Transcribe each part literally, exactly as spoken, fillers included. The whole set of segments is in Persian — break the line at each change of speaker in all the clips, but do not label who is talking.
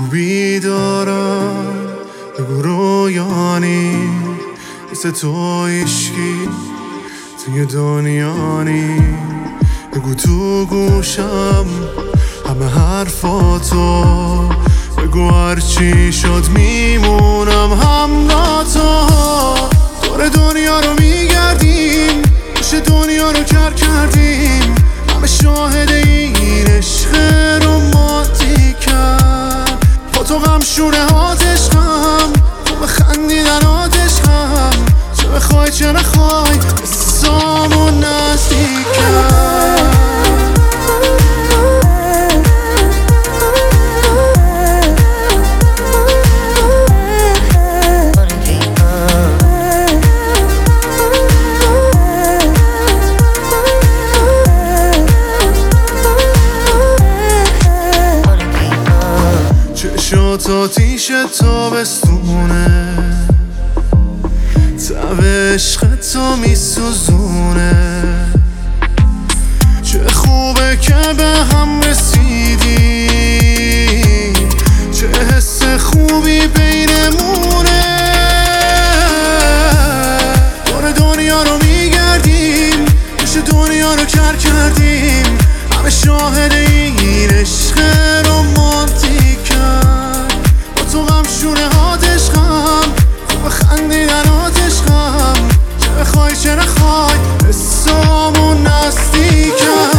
بیدارم بگو رویانی مثل تو عشقی توی دنیا نی بگو تو گوشم همه حرفاتو بگو هرچی شد میمونم همراه تو دور دنیا رو میگردیم گوش دنیا رو کر کردیم همه شاهد این عشق رومانتیکم با تو غم شونه هات عشقم تو بخندیدن هات عشقم چه بخوای چه نخوای اسامون نزدیکم چشات آتیش تابستونه تب عشق تو میسوزونه چه خوبه که به هم رسیدیم چه حس خوبی بینمونه دور دنیا رو میگردیم گوش دنیا رو کر کردیم همه شاهد این عشق رومانتیکم با تو غم شونه هات عشقم خوب خندیدن هات عشقم چه بخوای چه نخوای اسامون نزدیکم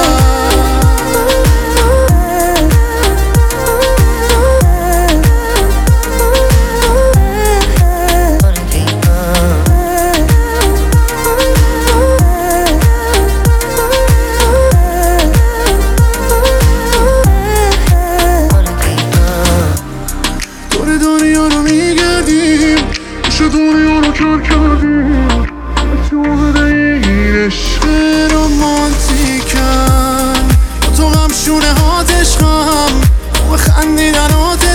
دنیا رو میگردیم گوش دنیا رو کر کردیم شاهد این عشق رومانتیکم با تو غم شونه هات عشقم خوب خندیدن هات